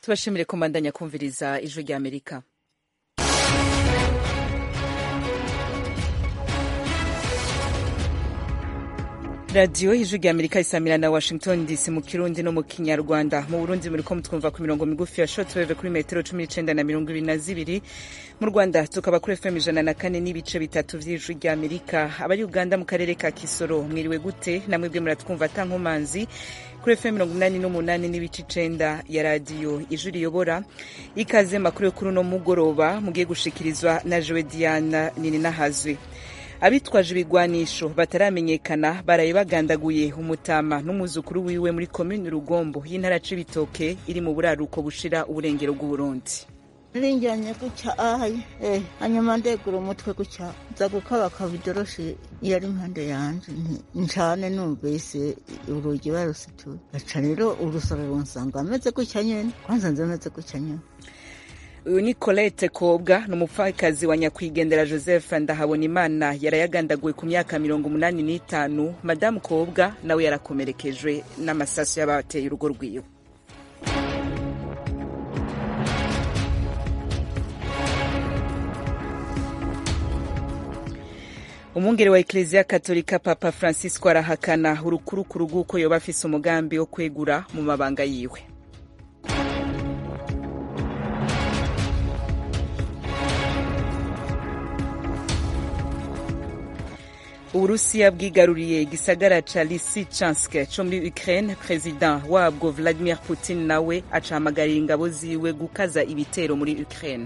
tubashimire kumandanya kumviriza ijwi rya Amerika. Radio ijwi rya Amerika isamira na Washington DC mu Kirundi no mu Kinyarwanda. Mu Burundi muriko mutwumva ku mirongo migufi ya shortwave kuri metero 19 na 22. Mu Rwanda tukaba kuri FM 104 n'ibice bitatu vy'ijwi rya Amerika. Abari Uganda mu karere ka Kisoro mwiriwe gute? Namwe bwe muratwumva tankomanzi kuri FM 88 n'ibice 9 ya radio ijwi riyobora. Ikaze makuru kuri no mugoroba mugiye gushikirizwa na Joe Diana Nininahazwe. Abitwaje ibigwanisho bataramenyekana baraye bagandaguye umutama n'umuzukuru wiwe muri commune Rugombo y'intara Cibitoke iri mu buraruko bushira uburengero bw'Uburundi. Rinjanye guca hanyuma ndegura umutwe guca nza gukaba kabidoroshe yari impande yanje ncane numvise urugi barusituye aca rero urusoro runsanga ameze guca nyene kwanza nze ameze guca nyene. Uyu ni Colette Kobwa n'umupfakazi wa nyakwigendera Joseph Ndahabonimana yarayagandaguwe ku myaka 85. Madame Kobwa nawe yarakomerekejwe n'amasasu y'abateye urugo rwiwe. Umwungere wa Ecclesia Katolika Papa Francisco arahakana urukurukuru rw'uko yoba afise umugambi wo kwegura mu mabanga yiwe. Uburusiya bwigaruriye igisagara ca Lysychansk co muri Ukraine. President wabwo Vladimir Putin nawe acahamagarira ingabo ziwe gukaza ibitero muri Ukraine.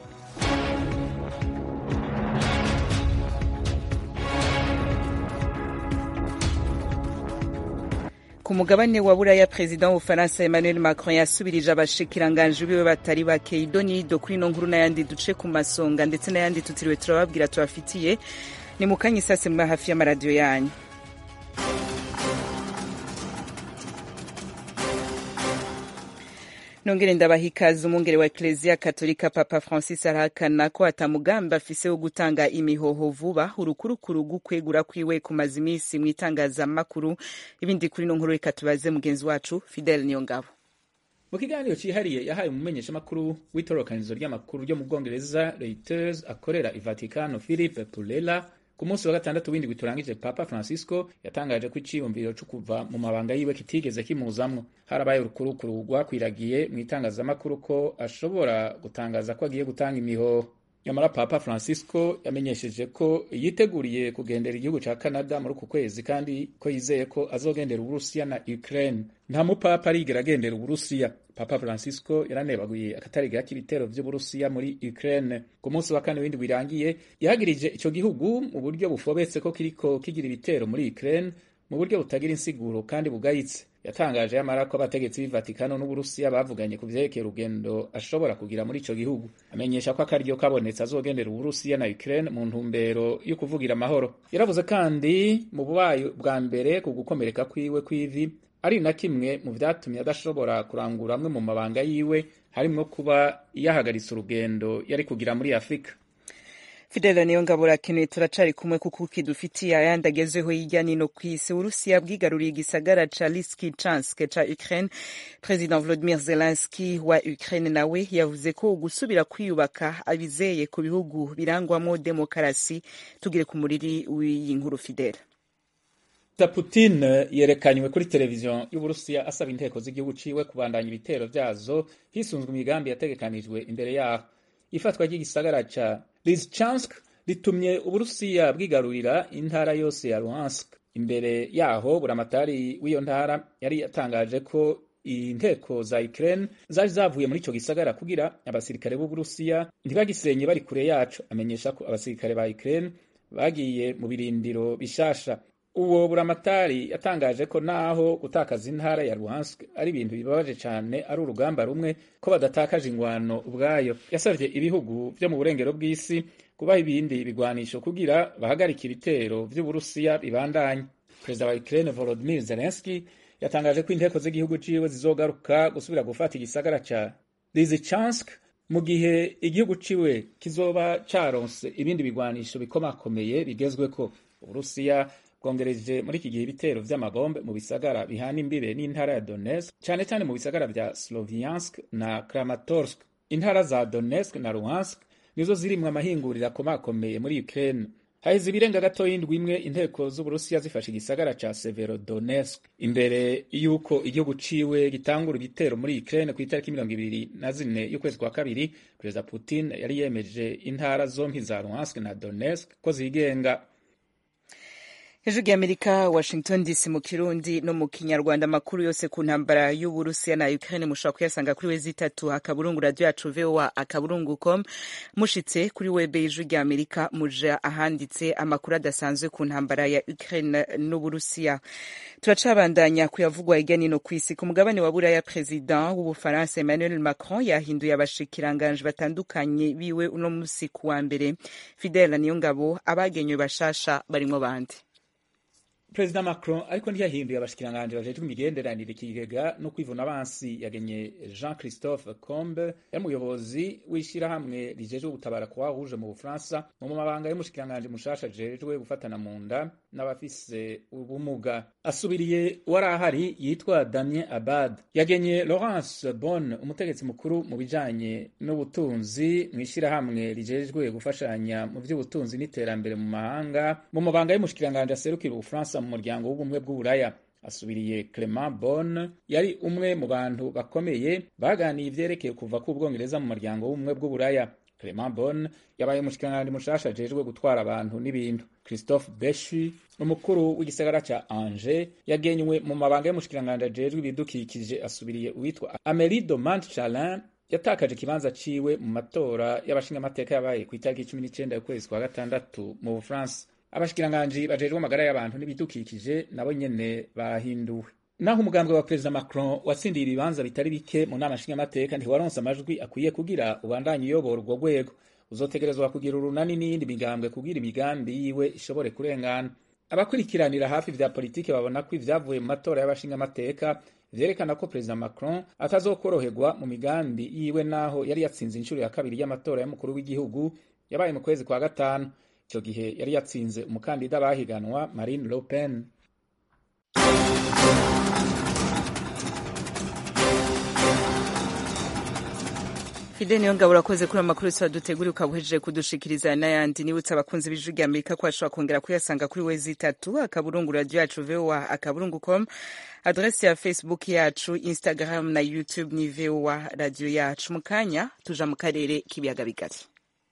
Ku mugabane wa Buraya, President w'Ufaransa Emmanuel Macron yasubirije abashikiranganje biwe batari bake. Idonido kuri no nkuru n'ayandi duce ku masonga ndetse n'ayandi tutiriwe turababwira tubafitiye ni mukanya isase mwa hafi y'amaradiyo yanyu. Nongere ndabahikaza. Umwungere wa Ecclesia Katolika Papa Francis arahakana ko atamugambi afise wo gutanga imihoho vuba. Urukurukuru rw'ukwegura kwiwe kumaze imisi mw'itangazamakuru. Ibindi kuri no nkuru reka tubaze mugenzi wacu Fidel Niyongabo. Mu kiganiro cihariye yahaye umumenyeshamakuru w'itororokanizo ry'amakuru ryo mu Bwongereza Reuters akorera i Vaticano Philippe Pullela ku munsi wa gatandatu w'indwi turangije, Papa Francisco yatangaje ko iciyumviro cyo kuva mu mabanga yiwe kitigeze kimuzamwo. Harabaye urukurukuru rwakwiragiye mu itangazamakuru ko ashobora gutangaza ko agiye gutanga imihoho. Nyamara Papa Francisco yamenyesheje ko yiteguriye kugendera igihugu ca Canada muri uku kwezi kandi ko yizeye ko azogendera Uburusiya na Ukraine. Nta mupapa arigera agendera Uburusiya. Papa Francisco yaranebaguye akatari gake ibitero vy'Uburusiya muri Ukraine. Ku munsi wa kane w'indwi birangiye yahagirije ico gihugu mu buryo bufobetse ko kiriko kigira ibitero muri Ukraine mu buryo butagira insiguro kandi bugayitse. Yatangaje yamara ko abategetsi b'i Vaticano n'Uburusiya bavuganye ku vyerekeye urugendo ashobora kugira muri ico gihugu. Amenyesha ko akaryo kabonetse azogendera Uburusiya na Ukraine mu ntumbero yo kuvugira amahoro. Yaravuze kandi mu bubaye bwa mbere ku gukomereka kwiwe kw'ivi ari na kimwe mu vyatumye adashobora kurangura amwe mu mabanga yiwe, harimwo kuba yahagaritse urugendo yari kugira muri Afrika. Fidel Niyongabo rakeneye turacari kumwe kuko kidufitiye ayandi agezeho hirya no kw'isi. Urusiya bwigaruriye igisagara ca Lysychansk ca Ukraine. President Volodymyr Zelensky wa Ukraine nawe yavuze ko gusubira kwiyubaka abizeye ku bihugu birangwamo demokarasi. Tugire ku muriri w'iyi nkuru Fidel. Putin yerekanywe kuri televiziyo y'Uburusiya asaba inteko z'igihugu ciwe kubandanya ibitero vyazo hisunzwe imigambi yategekanijwe imbere yaho. Ifatwa ry'igisagara ca Lysychansk ritumye Uburusiya bwigarurira intara yose ya Luhansk. Imbere yaho buramatari w'iyo ntara yari yatangaje ko inteko za Ukraine zari zavuye muri ico gisagara kugira abasirikare b'Uburusiya ntibagisenye bari kure yaco. Amenyesha ko abasirikare ba Ukraine bagiye mu birindiro bishasha. Uwo buramatari yatangaje ko naho gutakaza intara ya Luhansk ari ibintu bibabaje cyane, ari urugamba rumwe ko badatakaje ingwano ubwayo. Yasavye ibihugu vyo mu burengero bw'isi kubaha ibindi bigwanisho kugira bahagarika ibitero vy'Uburusiya bibandanye. Perezida wa Ukraine Volodymyr Zelensky yatangaje ko inteko z'igihugu ciwe zizogaruka gusubira gufata igisagara ca Lysychansk mu gihe igihugu ciwe kizoba caronse ibindi bigwanisho bikomakomeye bigezweko. Uburusiya bwongereje muri iki gihe ibitero vy'amabombe mu bisagara bihana imbibe n'intara ya Donetsk, cane cane mu bisagara vya Sloviansk na Kramatorsk. Intara za Donetsk na Luhansk nizo zirimwo amahinguriro akomakomeye muri Ukraine. Haheze ibirenga gato y'indwi imwe inteko z'Uburusiya zifashe igisagara ca Severodonetsk imbere y'uko igihugu ciwe gitangura ibitero muri Ukraine ku itariki 24 y'ukwezi kwa kabiri. Perezida Putin yari yemeje intara zompi za Luhansk na Donetsk ko zigenga. Hejuru y'Amerika, Washington DC mu Kirundi no mu Kinyarwanda. Amakuru yose ku ntambara y'Uburusiya na Ukraine mushobora kuyasanga kuri wezi 3 akaburungu radio yacu voa@akaburungu.com. Mushitse kuri web y'Hejuru y'Amerika muja ahanditse amakuru adasanzwe ku ntambara ya Ukraine n'Uburusiya. Turacabandanya kuyavugwa hirya no kw'isi. Ku mugabane wa Buraya, President w'Ubufaransa Emmanuel Macron yahinduye abashikiranganje batandukanye biwe uno musi ku wa mbere. Fidel Niyongabo abagenywe bashasha barimwo bandi. Perezida Macron ariko ntiyahinduye abashikiranganje bajejwe imigenderanire, ikigega no kwivuna abansi. Yagenye Jean-Christophe Combe umuyobozi w'ishirahamwe rijejwe gutabara Croix Rouge mu Bufaransa mu mabanga y'umushikiranganje mushasha ajejwe gufatana mu nda n'abafise ubumuga. Asubiriye warahari yitwa Damien Abad. Yagenye Laurence Bonne umutegetsi mukuru mu bijanye n'ubutunzi mw'ishirahamwe rijejwe gufashanya mu vy'ubutunzi n'iterambere mu mahanga mu mabanga y'umushikiranganje aserukira Ubufaransa mu muryango w'ubumwe bw'Uburaya. Asubiriye Clement Bonne yari umwe mu bantu bakomeye baganiye ivyerekeye kuva ku Bwongereza mu muryango w'ubumwe bw'Uburaya. Clement Bonne yabaye umushikiranganje mushasha ajejwe gutwara abantu n'ibintu. Christophe Béchu umukuru w'igisagara ca Angers yagenywe mu mabanga y'umushikiranganje ajejwe ibidukikije. Asubiriye uwitwa Amélie de Montchalin yatakaje ikibanza ciwe mu matora y'abashingamateka yabaye ku itariki 19 y'ukwezi kwa gatandatu mu Bufaransa. Abashikiranganje bajejwe amagara y'abantu n'ibidukikije nabo nyene bahinduwe. Naho umugambwe wa Perezida Macron watsindiye ibibanza bitari bike mu nama nshingamateka ntiwaronse amajwi akwiye kugira ubandanye uyobora urwo rwego. Uzotegerezwa kugira urunani n'iyindi migambwe kugira imigambi yiwe ishobore kurengana. Abakurikiranira hafi vya politike babona ko ivyavuye mu matora y'abashingamateka vyerekana ko Perezida Macron atazokoroherwa mu migambi yiwe, naho yari yatsinze inshuro ya kabiri y'amatora y'umukuru w'igihugu yabaye mu kwezi kwa gatanu. Ico gihe yari yatsinze umukandida bahiganwa Marine Le Pen. Fidel Niyongabo urakoze kuri amakuru dutegura ukabuhejeje kudushikiriza n'ayandi. Nibutsa abakunzi b'Ijwi ry'Amerika ko bashobora kongera kuyasanga kuri wezi 3 akaburungu radio yacu voa@akaburungu.com. Adresi ya Facebook yacu, Instagram na YouTube ni voa radio yacu. Mukanya tuja mu karere k'ibiyaga bigari.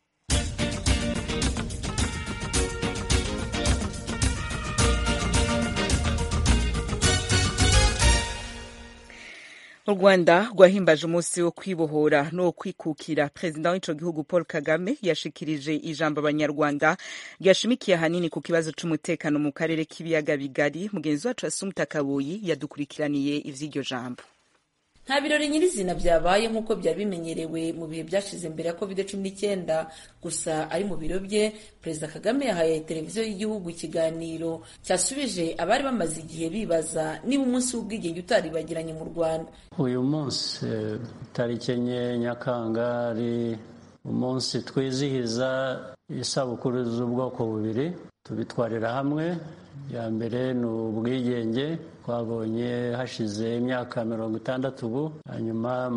U Rwanda rwahimbaje umunsi wo kwibohora no kwikukira. Perezida w'ico gihugu Paul Kagame yashikirije ijambo abanyarwanda ryashimikiye ahanini ku kibazo c'umutekano mu karere k'ibiyaga bigari. Mugenzi wacu Asumta Kabuyi yadukurikiraniye ivy'iryo jambo. Nta birori nyirizina byabaye nk'uko byari bimenyerewe mu bihe byashize mbere ya COVID-19, gusa ari mu biro bye Perezida Kagame yahaye televiziyo y'igihugu ikiganiro cyasubije abari bamaze igihe bibaza niba umunsi w'ubwigenge utaribagiranye mu Rwanda. Uyu munsi tariki 9 Nyakanga ari umunsi twizihiza isabukuru z'ubwoko bubiri tubitwarira hamwe. Ya mbere ni ubwigenge twabonye hashize imyaka 60 ubu, hanyuma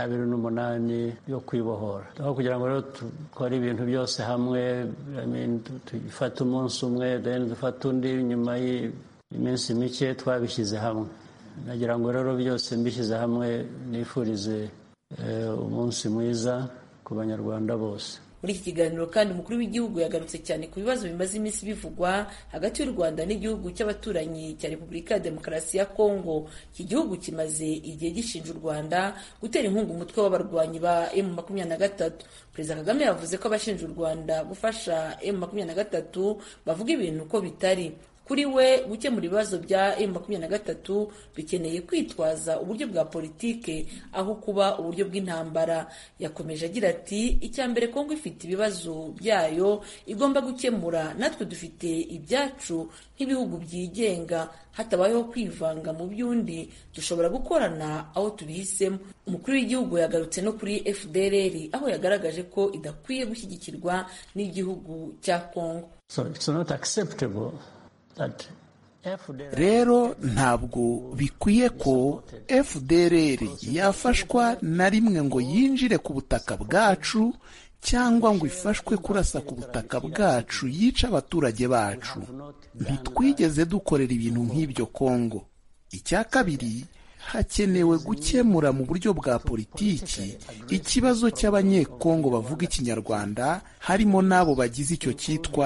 28 yo kwibohora. Aho kugira ngo rero dukore ibintu byose hamwe, tufate umunsi umwe then dufate undi nyuma y'iminsi mike, twabishyize hamwe. Nagira ngo rero byose mbishyize hamwe nifurize umunsi mwiza ku banyarwanda bose. Muri iki kiganiro kandi umukuru w'igihugu yagarutse cyane ku bibazo bimaze iminsi bivugwa hagati y'u Rwanda n'igihugu cy'abaturanyi cya Repubulika ya Demokarasi ya Kongo. Iki gihugu kimaze igihe gishinja u Rwanda gutera inkunga umutwe w'abarwanyi ba M23. Perezida Kagame yavuze ko abashinja u Rwanda gufasha M23 bavuga ibintu ko bitari. Kuri we gukemura ibibazo bya M23 bikeneye kwitwaza uburyo bwa politike aho kuba uburyo bw'intambara. Yakomeje agira ati, icyambere Kongo ifite ibibazo byayo igomba gukemura, natwe dufite ibyacu nk'ibihugu byigenga, hatabayeho kwivanga mu by'undi dushobora gukorana aho tubihisemo. Umukuru w'igihugu yagarutse no kuri FDLR aho yagaragaje ko idakwiye gushyigikirwa n'igihugu cya Kongo. So it's not acceptable that rero ntabwo bikwiye ko FDLR yafashwa na rimwe ngo yinjire ku butaka bwacu cyangwa ngo ifashwe kurasa ku butaka bwacu yica abaturage bacu. Ntitwigeze dukorera ibintu nk'ibyo Kongo. Icya kabiri, hakenewe gukemura mu buryo bwa politiki ikibazo cy'abanyekongo bavuga ikinyarwanda, harimo n'abo bagize icyo cyitwa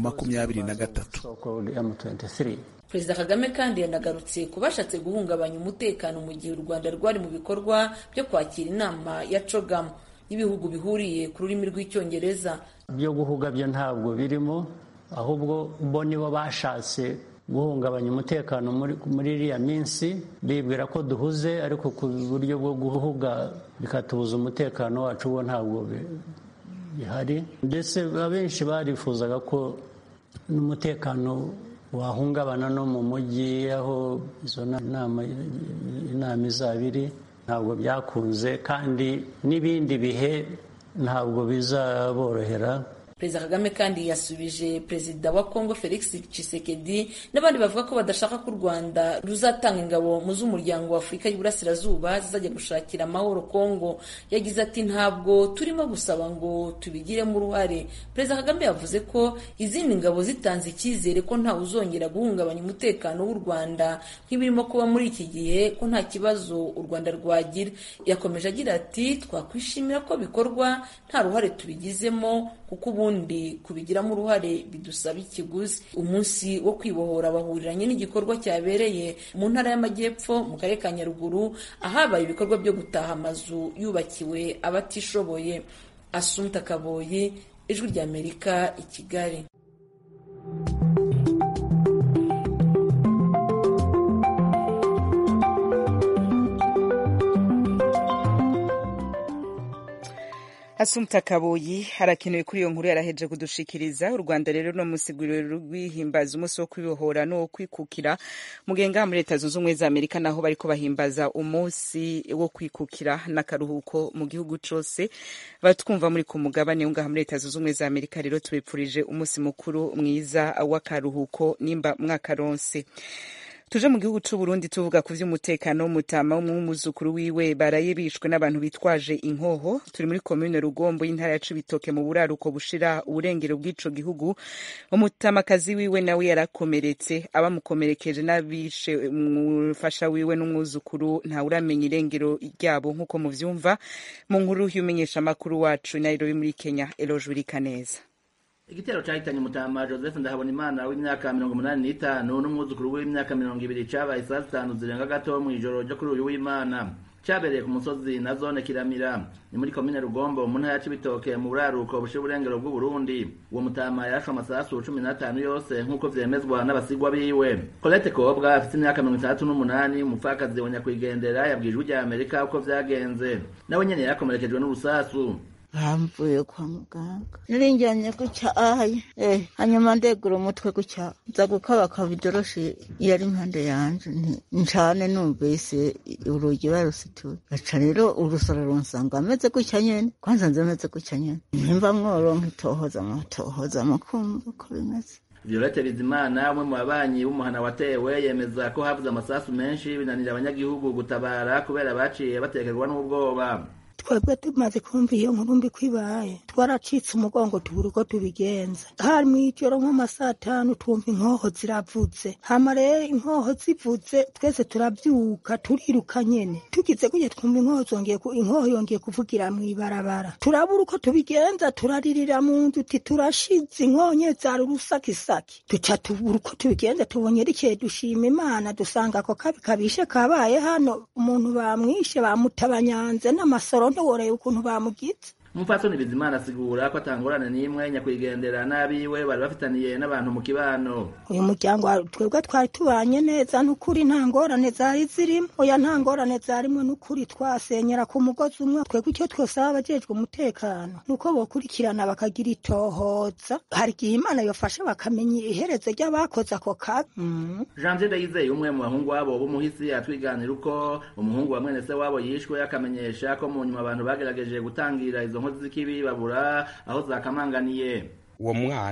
M23. Perezida Kagame kandi yanagarutse ku bashatse guhungabanya umutekano mu gihe u Rwanda rwari mu bikorwa byo kwakira inama ya CHOGM y'ibihugu bihuriye ku rurimi rw'icyongereza. Byo guhuga byo ntabwo birimo, ahubwo bo nibo bashatse guhungabanya umutekano muri iriya minsi, bibwira ko duhuze, ariko ku buryo bwo guhuga bikatubuza umutekano wacu bo ntabwo bihari. Ndetse abenshi barifuzaga ko n'umutekano wahungabana no mu mujyi aho izo inama izaba iri. Ntabwo byakunze, kandi n'ibindi bihe ntabwo bizaborohera. Perezida Kagame kandi yasubije Perezida wa Kongo Felix Tshisekedi n'abandi bavuga ko badashaka ko u Rwanda ruzatanga ingabo mu z'umuryango wa Afurika y'Iburasirazuba zizajya gushakira amahoro Kongo. Yagize ati ntabwo turimo gusaba ngo tubigiremo uruhare. Perezida Kagame yavuze ko izindi ngabo zitanze icyizere ko ntawe uzongera guhungabanya umutekano w'u Rwanda nk'ibirimo kuba muri iki gihe, ko nta kibazo u Rwanda rwagira. Yakomeje agira ati twakwishimira ko bikorwa nta ruhare tubigizemo, kuko ubundi kubigiramo uruhare bidusaba ikiguzi. Umunsi wo kwibohora bahuriranye n'igikorwa cyabereye mu ntara y'Amajyepfo mu karere ka Nyaruguru, ahabaye ibikorwa byo gutaha amazu yubakiwe abatishoboye. Assumpta Kaboyi, Ijwi ry'Amerika, i Kigali. Assumpta Kaboyi harakenewe kuri iyo nkuru yaraheje kudushikiriza. U Rwanda rero no musiguriro rwihimbaza umunsi wo kwibohora no kwikukira mugenga muri Leta Zunze Ubumwe za Amerika, naho bariko bahimbaza umunsi wo kwikukira n'akaruhuko mu gihugu cose. Batwumva muri ku mugabane ungaha muri Leta Zunze Ubumwe za Amerika, rero tubipfurije umunsi mukuru mwiza w'akaruhuko nimba mwakaronse. Tuje mu gihugu c'u Burundi tuvuga ku vy'umutekano w'umutama w'umwuzukuru wiwe baraye bishwe n'abantu bitwaje inkoho. Turi muri commune Rugombo y'intara ya Cibitoke mu buraruko bushira uburengero bw'ico gihugu. Umutamakazi wiwe nawe yarakomeretse, abamukomerekeje n'abishe umufasha wiwe n'umwuzukuru nta uramenya irengero ryabo nk'uko muvyumva mu nkuru y'umenyesha makuru wacu Nairobi muri Kenya, Eloge Wirikaneza. Igitero cyahitanye Mutama Joseph Ndahabonimana w'imyaka 85 n'umwuzukuru w'imyaka 20 cabaye saa 5 zirenga gato mu ijoro ryo kuri uyu w'Imana. Cyabereye ku musozi na zone Kiramira, ni muri commune Rugombo mu ntara ya Cibitoke mu buraruko bushira uburengero bw'u Burundi. Uwo mutama yarashwe amasasu 15 yose nk'uko vyemezwa n'abasigwa biwe. Colette Kobwa afite imyaka 38, umupfakazi wa nyakwigendera, yabwijwe rya Amerika uko vyagenze. Nawe nyene yakomerekejwe n'urusasu. Bamvuye kwa muganga, nirinjyanye gucyaye hanyuma ndegura umutwe gucya nza gukabaka bidoroshi yari impande yanje ncane numvise urugi barusituye. Aca rero urusoro runsanga ameze gucya nyene, kwanza nze ameze gucya nyene, nimba mworonka itohoza mukumva uko bimeze. Violette Bizimana, umwe mu babanyi b'umuhana watewe, yemeza ko havuze amasasu menshi binanira abanyagihugu gutabara kubera baciye batekerwa n'ubwoba. Twebwe tumaze kumva iyo nkuru mbi kwibaye, twaracitse umugongo tubura uko tubigenza. Hari mw'ijoro nko masaa 5 twumva inkoho ziravuze. Hama rero inkoho zivuze twese turabyuka turiruka nyene. Tugize kujye twumva inkoho yongeye kuvugira mw'ibarabara. Turabura uko tubigenza, turaririra mu nzu uti turashize inkonye za rusakisaki. Tuca tubura uko tubigenza, tubonye rikeye dushima Imana dusanga ko kabishe kabaye hano, umuntu bamwishe bamutabanyanze n'amasoro ntiworeye ukuntu bamugize. Umupfasoni Bizimana asigura ko atangorane n'imwe nyakwigendera n'abiwe bari bafitaniye n'abantu mu kibano. Uyu muryango twebwe twari tubanye neza n'ukuri, nta ngorane zari zirimo. Oya, nta ngorane zarimo n'ukuri, twasenyera ku mugozi umwe. Twebwe icyo twosaba abajejwe umutekano nuko bokurikirana bakagira itohoza, hari igihe Imana yofasha bakamenya iherezo ry'abakoze ako kabi. Janvier Ndayizeye, umwe mu bahungu wabo b'umuhisi, atwiganira uko umuhungu wa mwene se wabo yishwe, akamenyesha ko mu nyuma abantu bagerageje gutangira izo nkozi z'ikibi babura aho zakamanganiye. Uwo mwana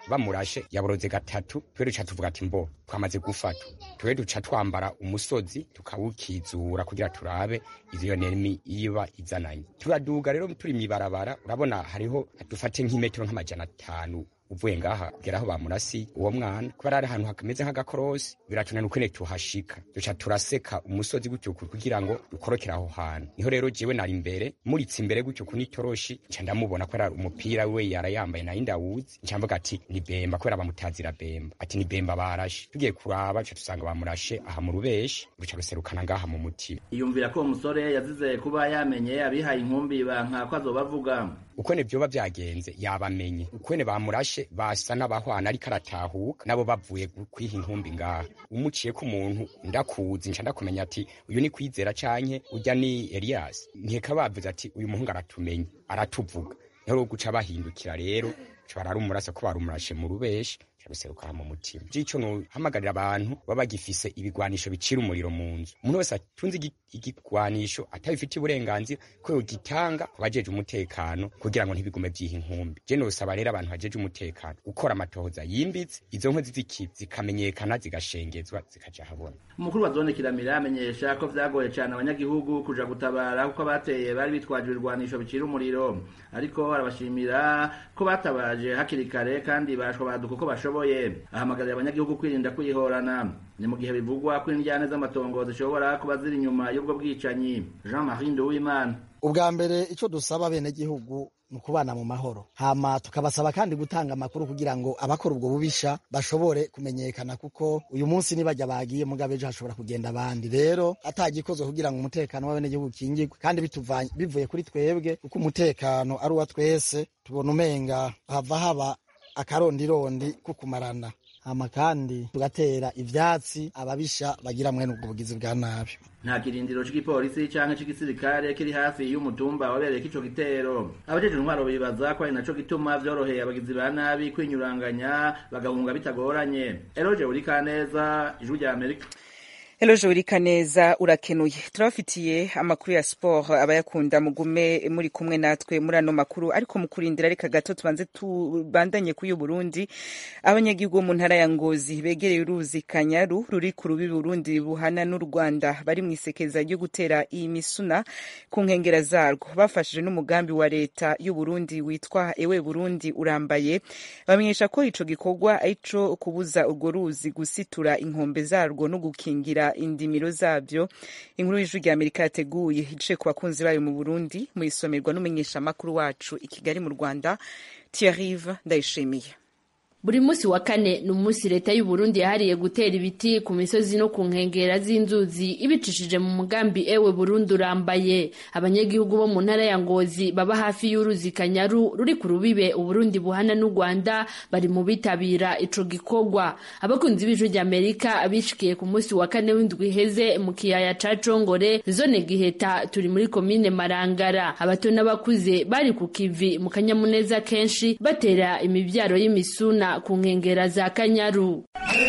bamurashe yaboroze gatatu twe duca tuvuga ati mbo twamaze gufata twe duca twambara umusozi tukawukizura kugira turabe iyo nemi iba izananye turaduga rero turi mwibarabara urabona hariho dufate nk'imetero nk'amajana 5 uvuye ngaha kugera aho bamurasi uwo mwana kubera ari ahantu hakameze nk'agakorosi biratunana ukwene tuhashika duca turaseka umusozi gutyo kugira ngo dukorokera aho hantu niho rero jewe nari imbere muritse imbere gutyo kunitoroshi nca ndamubona ko ari umupira we yarayambaye na indawuzi nca mvuga ati ni Bemba kubera bamutazira Bemba ati ni Bemba barashe tugiye kuraba duca tusanga bamurashe aha mu rubeshi ruca ruserukana ngaha mu mutima iyumvira ko umusore yazize kuba yamenye abihaye inkumbi banka ko azobavuga ukwene vyoba vyagenze yabamenye ukwene bamurashe basa n'abahwana ariko aratahuka nabo bavuye kwiha inkumbi ngaha umuciye ku muntu ndakuzi nca ndakumenya ati uyu ni Kwizera canke urya ni Elias nkeka bavuze ati uyu muhungu aratumenye aratuvuga rero guca bahindukira rero bararumurasa ko barumurashe mu rubeshi ruseruka mu mutima jico no hamagarira abantu babagifise ibigwanisho bicira umuriro mu nzu umuntu wese atunze igigwanisho atabifitiye uburenganzira ko gitanga kubajeje umutekano kugira ngo ntibigume vyiha inkumbi je no saba rero abantu bajeje umutekano gukora amatohoza yimbitse izo nkozi zikamenyekana zigashengezwa zikaja habona umukuru wa zone Kiramira amenyesha ko vyagoye cyane abanyagihugu kuja gutabara kuko abateye bari bitwaje ibigwanisho bicira umuriro ariko arabashimira ko batabaje hakiri kare kandi bashwa baduko ko bashoboye ahamagarira abanyagihugu kwirinda kwihorana ni mu gihe bivugwa ko indyane z'amatongo zishobora kuba ziri inyuma y'ubwo bwicanyi Jean-Marie Nduwimana ubwa mbere ico dusaba bene gihugu nukubana mu mahoro hama tukabasaba kandi gutanga amakuru kugira ngo abakora ubwo bubisha bashobore kumenyekana kuko uyu munsi nibajya bagiye mugabe ejo hashobora kugenda abandi rero atagikozwe kugira ngo umutekano w'abene gihugu kingirwe kandi bivuye kuri twebwe kuko umutekano ari uwa twese tubona umenga hava akarondirondi kukumarana hama kandi tugatera ivyatsi ababisha bagira mwene ubwo bugizi bwa nabi nta kirindiro c'igipolisi canke c'igisirikare kiri hafi y'umutumba wabereye ico gitero abajeje intwaro bibaza ko ari naco gituma vyoroheye abagizi ba nabi kwinyuranganya bagahunga bitagoranye Eroje Urikaneza Ijwi rya Amerika Eloje Urikaneza urakenuye turabafitiye amakuru ya sport abayakunda mugume muri kumwe natwe muri ano makuru ariko mukurindira reka gato tubanze tubandanye kuyu Burundi abanyagihugu mu ntara ya Ngozi begereye uruzi Kanyaru ruri ku rubi Burundi buhana n'u Rwanda bari mwisekeza ryo gutera imisuna ku nkengera zarwo bafashije n'umugambi wa leta y'u Burundi witwa Ewe Burundi urambaye bamenyesha ko ico gikorwa aico kubuza urwo ruzi gusitura inkombe zarwo no gukingira indimiro zabyo inkuru y'Ijwi rya Amerika yateguye ice ku bakunzi bayo mu Burundi mu isomerwa n'umenyesha makuru wacu i Kigali mu Rwanda Thierry Ndayishimiye Buri musi wa kane ni umunsi leta y'u Burundi yahariye gutera ibiti ku misozi no ku nkengera z'inzuzi ibicishije mu mugambi Ewe Burundi urambaye abanyagihugu bo mu ntara ya Ngozi baba hafi y'uruzi Kanyaru ruri ku rubibe Uburundi buhana n'u Rwanda bari mu bitabira ico gikorwa abakunzi b'Ijwi rya Amerika abishikiye ku munsi wa kane w'indwi heze mu kiyaya ca Congore zone Giheta turi muri komine Marangara abato n'abakuze bari ku kivi mu kanyamuneza kenshi batera imivyaro y'imisuna ku nkengera za Kanyaru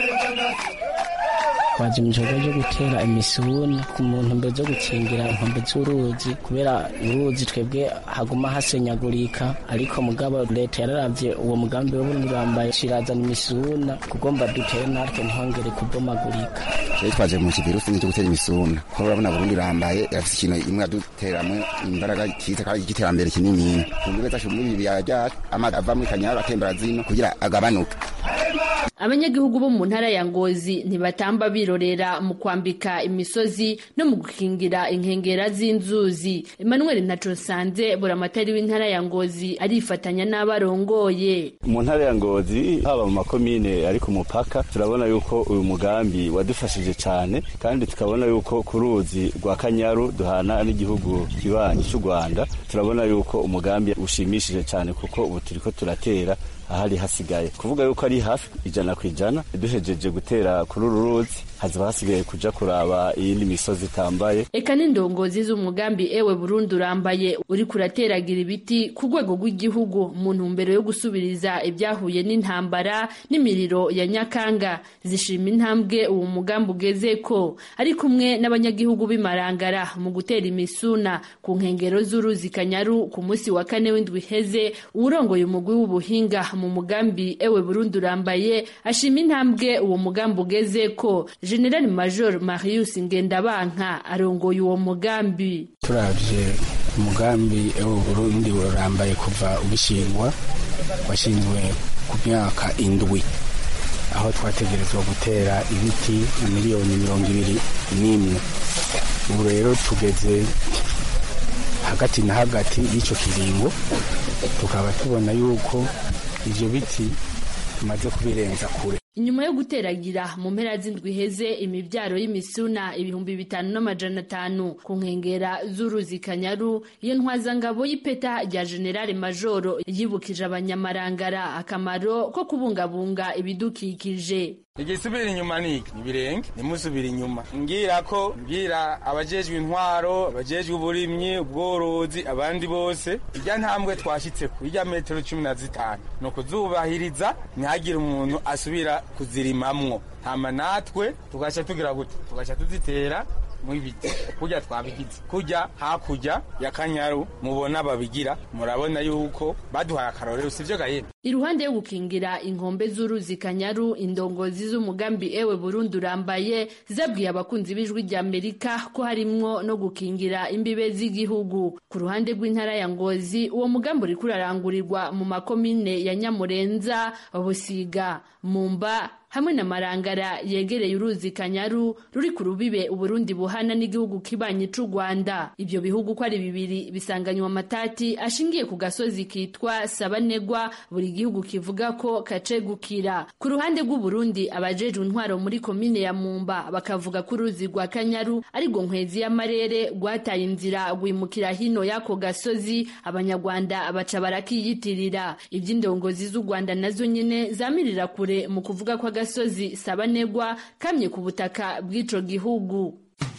twaje mu gikorwa cyo gutera imisuna ku muntu mbere zo gukingira inkombe z'uruzi kubera uruzi twebwe haguma hasenyagurika ariko mugabo leta yararavye uwo mugambi w'uburambaye shirazana imisuna kugomba dutere natwe ntihongere kubomagurika twaje mu kivirusi cyo gutera imisuna ko urabona Burundi rambaye afite ikintu imwe aduteramwe imbaraga kiza kandi igiterambere kinini kumbe zacu muri ibi byaje amazi ava muri Kanyaru atembera zino kugira agabanuka abanyagihugu bo mu ntara ya Ngozi ntibatamba birorera mu kwambika imisozi no mu gukingira inkengera z'inzuzi Emmanuel Ntacosanze buramatari w'intara ya Ngozi arifatanya n'abarongoye mu ntara ya Ngozi haba mu makomine ari ku mupaka turabona yuko uyu mugambi wadufashije cyane kandi tukabona yuko ku ruzi rwa Kanyaru duhana n'igihugu kibanyi cy'u Rwanda turabona yuko umugambi ushimishije cyane kuko ubu turiko turatera ahari hasigaye kuvuga yuko ari hafi 100% 100% duhejeje gutera kuri uru ruzi hazaba hasigaye kuja kuraba iyindi misozi itambaye. Eka n'indongozi z'umugambi ewe Burundi urambaye uri kurateragira ibiti ku rwego rw'igihugu mu ntumbero yo gusubiriza ibyahuye n'intambara n'imiriro ya Nyakanga zishima intambwe uwo mugambi ugeze ko ari kumwe n'abanyagihugu b'imarangara mu gutera imisuna ku nkengero z'uruzi Kanyaru ku munsi wa 4 w'indwi heze. Urongoye umugwi w'ubuhinga mu mugambi ewe Burundi urambaye ashima intambwe uwo mugambi ugeze ko. General Major Marius Ngendabanka arongoye uwo mugambi. Turavye umugambi ewe Burundi urambaye kuva ubishingwa washinzwe ku myaka 7 aho twategerezwa gutera ibiti miliyoni 21. Ubu rero tugeze hagati na hagati y'icyo kiringo tukaba tubona yuko ivyo biti tumaze kubirenza kure. Inyuma yo guteragira mu mpera z'indwi heze imivyaro y'imisuna 2500 ku nkengera z'uruzi Kanyaru, iyo ntwazangabo y'ipeta rya General Major yibukije abanyamarangara akamaro ko kubungabunga ibidukikije. Igisubira inyuma nibirenge nimusubira inyuma ngira abajejwe intwaro abajejwe uburimyi ubworozi abandi bose ijya ntambwe twashitse ku ijya metero 15 no kuzubahiriza ntihagire umuntu asubira kuzirimamwo hama natwe tugaca tugira gute tugaca tuzitera mu ibiti kujya twabigize kujya hakurya ya Kanyaru mubona babigira murabona yuko baduhaye akarorero sivyo gahene. Iruhande yo gukingira inkombe z'uruzi Kanyaru, indongozi z'umugambi ewe Burundi urambaye zabwiye abakunzi b'ijwi rya Amerika ko harimwo no gukingira imbibe z'igihugu. Ku ruhande rw'intara ya Ngozi uwo mugambi uri kurarangurirwa mu makomine ya Nyamurenza, Busiga, Mumba hamwe na Marangara yegereye uruzi Kanyaru ruri ku rubibe Uburundi buhana n'igihugu kibanyi c'u Rwanda. Ibyo bihugu ko ari bibiri bisanganywa amatati ashingiye ku gasozi kitwa Sabanegwa buri gihugu kivuga ko kacegukira. Ku ruhande rw'u Burundi abajejwe intwaro muri komine ya Mumba bakavuga ko uruzi rwa Kanyaru ari go nkwezi y'amarere rwataye inzira gwimukira hino yako gasozi, abanyarwanda abaca barakiyitirira. Iby'indongozi z'u Rwanda nazo nyene zamirira kure mu kuvuga ko gasozi Sabanegwa kamye ku butaka bw'ico gihugu.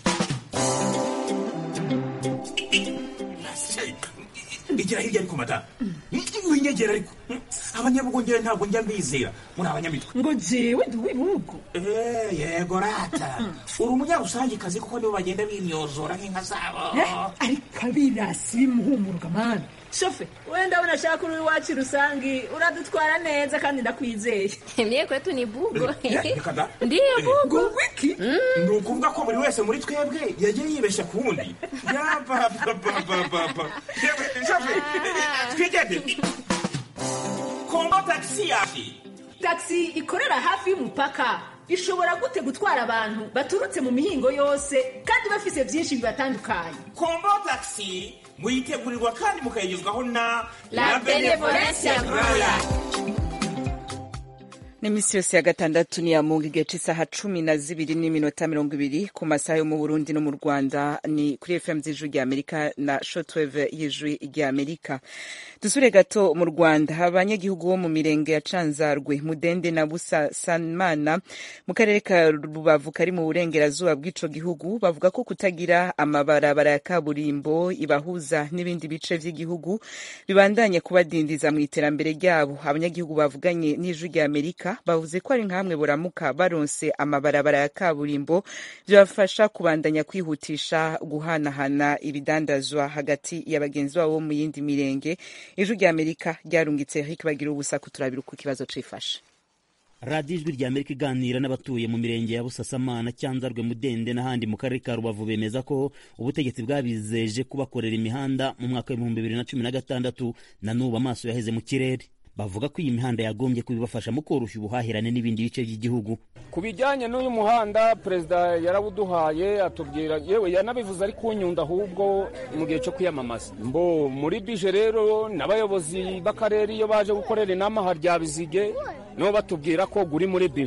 Igira hirya ariko mata winyegera ariko abanyabugongera ntabwo njya mbizera muri abanyamitwe ngo jewe nduwibugo yego rata uri umunyarusangi kazi kuko nibo bagenda bimyozora nk'inka zabo ariko abirasi bimuhumuruka mana shofe wenda unashaka uri wacu rusangi uradutwara neza kandi ndakwizeye mie kwetu ni bugo ndiyo bugo wiki nukuvuga ko buri wese muri twebwe yagiye yibesha kundi yapapapapapa shofe twigende kombo taxi yafi taxi ikorera hafi y'umupaka ishobora gute gutwara abantu baturutse mu mihingo yose kandi bafise byinshi bibatandukanye. Kombo taxi muyitegurirwa kandi mukayigezwaho na La Benevolencia Royal. N'imisi yose ya gatandatu ni ya mungu igihe c'isaha 12:20 ku masaha yo mu Burundi no mu Rwanda, ni kuri FM z'ijwi rya Amerika na shortwave y'ijwi rya Amerika. Dusure gato mu Rwanda, abanyagihugu bo mu mirenge ya Canzarwe, Mudende na Busasamana mu karere ka Rubavu kari mu burengerazuba bw'ico gihugu bavuga ko kutagira amabarabara ya kaburimbo ibahuza n'ibindi bice vy'igihugu bibandanye kubadindiza mu iterambere ryabo. Abanyagihugu bavuganye n'ijwi rya Amerika bavuze ko ari nkamwe buramuka baronse amabarabara ya kaburimbo byabafasha kubandanya kwihutisha guhanahana ibidandazwa hagati y'abagenzi babo mu yindi mirenge. Ijwi rya Amerika ryarungitse Eric bagira ubusa kuturabira uko kibazo cifashe. Radio Ijwi rya Amerika iganira n'abatuye mu mirenge ya Busasamana, Cyanzarwe, Mudende n'ahandi mu karere ka Rubavu bemeza ko ubutegetsi bwabizeje kubakorera imihanda mu mwaka wa 2016 na n'ubu amaso yaheze mu kirere. Bavuga ko iyi mihanda yagombye kubibafasha mu koroshya ubuhahirane n'ibindi bice by'igihugu. Kubijyanye n'uyu muhanda perezida yarabuduhaye atubwira, yewe yanabivuze ari kunyunda ahubwo mu gihe cyo kwiyamamaza. Mbo muri bije rero n'abayobozi b'akarere iyo baje gukorera inama harya bizige no batubwira ko guri muri bije.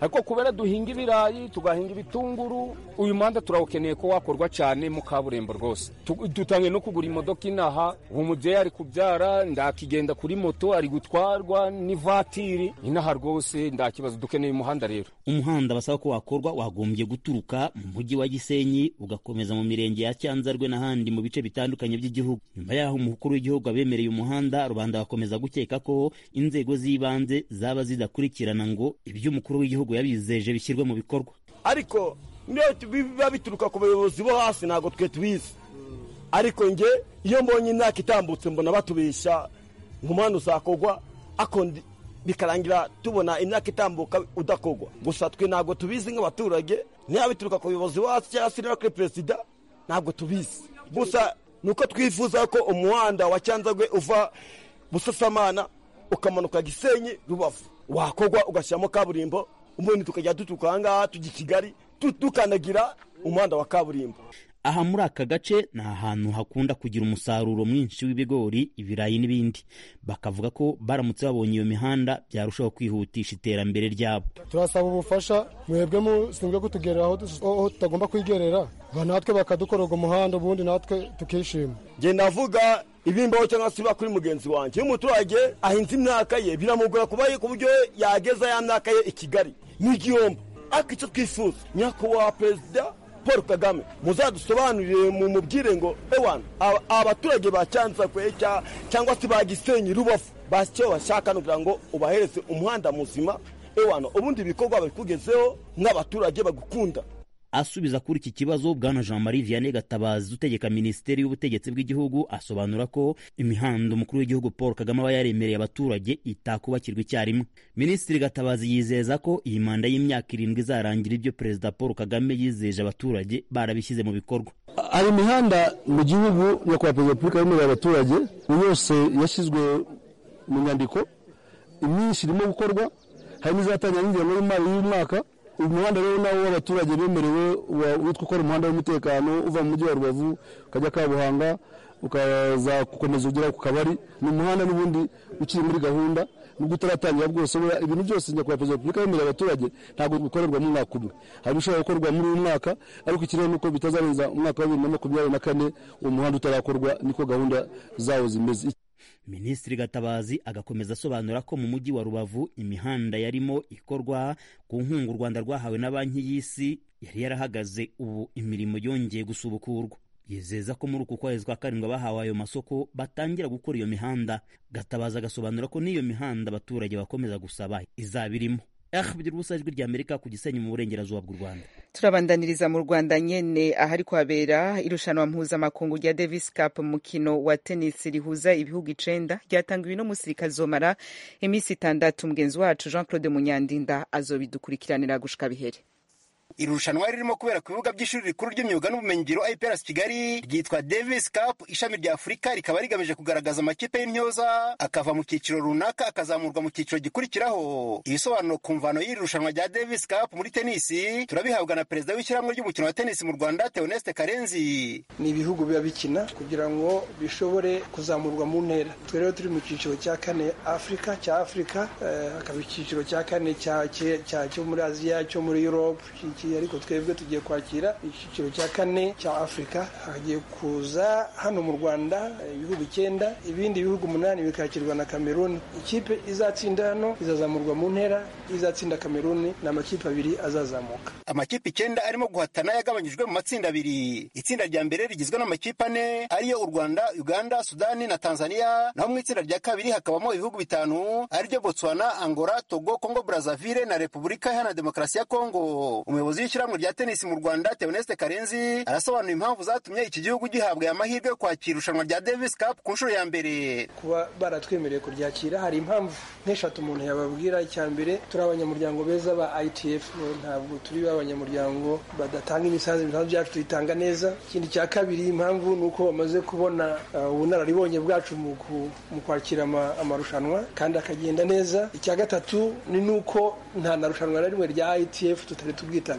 ariko kubera duhinga ibirayi tugahinga ibitunguru uyu muhanda turawukeneye ko wakorwa cyane mu kaburimbo rwose. Dutangiye no kugura imodoka inaha, uwo mubyeyi ari kubyara ndakigenda kuri moto ari gutwarwa n'ivatiri inaha rwose nda kibazo dukeneye umuhanda rero. Umuhanda basaba ko wakorwa wagombye guturuka mu mujyi wa Gisenyi ugakomeza mu mirenge ya Cyanzarwe n'ahandi mu bice bitandukanye by'igihugu. Nyuma yaho umukuru w'igihugu abemereye umuhanda, rubanda bakomeza gukeka ko inzego z'ibanze zaba zidakurikirana ngo ibyo umukuru w'igihugu yabizeje bishyirwe mu bikorwa. Ariko niyo biba bituruka ku bayobozi bo hasi ntago twe tubizi. Ariko nge iyo mbonye imyaka itambutse mbona batubesha nk'umwana uzakogwa akondi bikarangira tubona imyaka itambuka udakogwa. Gusa twe ntago tubizi nk'abaturage, niyo bituruka ku bayobozi bo hasi cyangwa se kuri perezida ntago tubizi. Gusa nuko twifuza ko umuhanda wa Cyanzarwe uva Busasamana ukamanuka Gisenyi Rubavu wakogwa ugashyiramo kaburimbo, ubundi tukajya dutukanga tujya Kigali tukanagira umuhanda wa kaburimbo. Aha muri aka gace ni ahantu hakunda kugira umusaruro mwinshi w'ibigori, ibirayi n'ibindi. Bakavuga ko baramutse babonye iyo mihanda byarushaho kwihutisha iterambere ryabo. Turasaba ubufasha mwebwe musinzwe kutugerera aho tutagomba kwigerera, natwe bakadukorerwa umuhanda ubundi natwe tukishima. Nge navuga ibimbaho cyangwa se kuri mugenzi wanjye, iyo umuturage ahinze imyaka ye biramugora kubaye ku buryo yageza ya myaka ye i Kigali n'igihombo. Ariko icyo twifuza nyakubahwa perezida Paul Kagame muzadusobanurire mu mubwire ngo ewana abaturage ba Cyanzarwe cyangwa se ba Gisenyi Rubavu basicyo bashaka kugira ngo ubahereze umuhanda muzima ewana ubundi ibikorwa babikugezeho nk'abaturage bagukunda. Asubiza kuri iki kibazo, Bwana Jean-Marie Vianney Gatabazi utegeka Minisiteri y'Ubutegetsi bw'Igihugu asobanura ko imihanda umukuru w'igihugu Paul Kagame aba yaremereye abaturage itakubakirwa icyarimwe. Minisitiri Gatabazi yizeza ko iyi manda y'imyaka 7 izarangira ibyo Perezida Paul Kagame yizeje abaturage barabishyize mu bikorwa. Hari imihanda mu gihugu nyakubahwa Perezida Repubulika yemereye abaturage yose yashyizwe mu nyandiko, imyinshi irimo gukorwa, hari n'izatangira n'ingengo y'imari y'umwaka. Umuhanda rero nawo w'abaturage bemerewe witwa ukora umuhanda w'umutekano uva mu mujyi wa Rubavu ukajya Kabuhanga ukaza gukomeza ugera ku Kabari. Ni umuhanda n'ubundi ukiri muri gahunda nubwo utaratangira bwose. Ibintu byose nyakubahwa Perezida wa Repubulika yemereye abaturage ntabwo bikorerwa mu mwaka umwe, hari bishobora gukorwa muri uyu mwaka, ariko ikirere nuko bitazarenza umwaka wa 2024 uwo muhanda utarakorwa, niko gahunda zawo zimeze. Minisitiri Gatabazi agakomeza asobanura ko mu mujyi wa Rubavu imihanda yarimo ikorwa ku nkunga u Rwanda rwahawe na Banki y'Isi yari yarahagaze, ubu imirimo yongeye gusubukurwa. Yizeza ko muri uku kwezi kwa 7 bahawe ayo masoko batangira gukora iyo mihanda. Gatabazi agasobanura ko n'iyo mihanda abaturage bakomeza gusaba izabirimo. Bigira ubusajwi rya Amerika ku Gisenyi mu burengerazuba bw'u Rwanda. Turabandaniriza mu Rwanda nyene ahari kwabera irushanwa mpuzamakungu rya Davis Cup, mukino wa tennis rihuza ibihugu 9 ryatangiwe no musi rikazomara iminsi 6. Mugenzi wacu Jean Claude Munyandinda azobidukurikiranira gushika bihere. Irushanwa ririmo kubera ku bibuga by'ishuri rikuru ry'imyuga n'ubumenyingiro IPRS Kigali ryitwa Davis Cup, ishami rya Afurika, rikaba rigamije kugaragaza amakipe y'imyoza akava mu cyiciro runaka akazamurwa mu cyiciro gikurikiraho. Ibisobanuro ku mvano y'iri rushanwa rya Davis Cup muri tenisi turabihabwa na perezida w'ishyirahamwe ry'umukino wa tenisi mu Rwanda Theoneste Karenzi. Ni ibihugu biba bikina kugira ngo bishobore kuzamurwa mu ntera. Twe rero turi mu cyiciro cya 4 Afrika cya Afrika, akaba icyiciro cya 4 cyo muri Aziya, cyo muri Europe, ariko twebwe tugiye kwakira icyiciro cya 4 cya Afrika. Hagiye kuza hano mu Rwanda ibihugu 9, ibindi bihugu 8 bikakirwa na Cameroon. Ikipe izatsinda hano izazamurwa mu ntera, izatsinda Cameroon na amakipe 2 azazamuka. Amakipe 9 arimo guhatana yagabanyijwe mu matsinda 2. Itsinda rya mbere rigizwe n'amakipe 4 ariyo u Rwanda, Uganda, Sudani na Tanzania, naho mu itsinda rya kabiri hakabamo ibihugu 5 aribyo Botswana, Angola, Togo, Congo Brazzaville na Repubulika Iharanira Demokarasi ya Kongo. Umuyobozi w'ishyirahamwe rya tenisi mu Rwanda Theoneste Karenzi arasobanura impamvu zatumye iki gihugu gihabwa amahirwe yo kwakira irushanwa rya Davis Cup ku nshuro ya mbere. Kuba baratwemereye kuryakira hari impamvu nk'eshatu umuntu yababwira. Icya mbere, turi abanyamuryango beza ba ITF, ntabwo turi abanyamuryango badatanga imisanzu byacu tuyitanga neza. Ikindi cya kabiri, impamvu ni uko bamaze kubona ubunararibonye bwacu mu kwakira amarushanwa kandi akagenda neza. Icya gatatu ni nuko nta narushanwa na rimwe rya ITF tutari tubwitabira.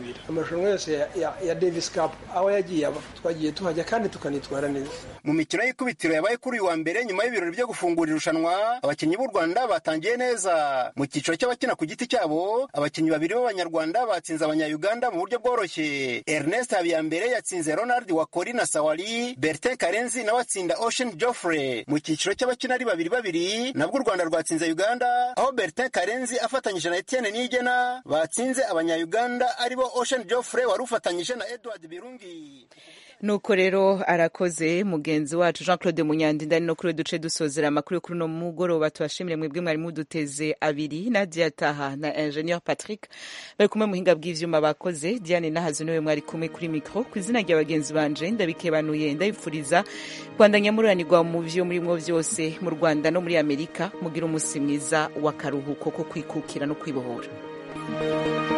kwitabira amarushanwa yose ya Davis Cup aho yagiye aba twagiye tuhajya kandi tukanitwara neza. Mu mikino y'ikubitiro yabaye kuri uyu wa mbere nyuma y'ibirori byo gufungura irushanwa, abakinnyi b'u Rwanda batangiye neza. Mu cyiciro cy'abakina ku giti cyabo, abakinnyi babiri b'Abanyarwanda batsinze Abanya-Uganda mu buryo bworoshye. Ernest Habiyambere yatsinze Ronald Wakori na Sawali, Bertin Karenzi nawe atsinda Ocean Geoffrey. Mu cyiciro cy'abakina ari babiri nabwo u Rwanda rwatsinze Uganda, aho Bertin Karenzi afatanyije na Etienne Niyigena batsinze Abanya-Uganda aribo Ocean Geoffrey wari ufatanyije na Edward Birungi. Nuko rero arakoze mugenzi wacu Jean Claude Munyandinda no kuri duce dusozera amakuru kuri no mugoroba. Tubashimire mwebwe mwari muduteze abiri, Nadia Taha na Ingenieur Patrick bari kumwe muhinga bw'ivyuma bakoze. Diane Nahazo niwe mwari kumwe kuri micro. Kwizina rya bagenzi banje ndabikebanuye ndabipfuriza kwandanya muranirwa mu byo murimo byose mu Rwanda no muri Amerika. Mugira umusi mwiza w'akaruhuko ko kwikukira no kwibohora.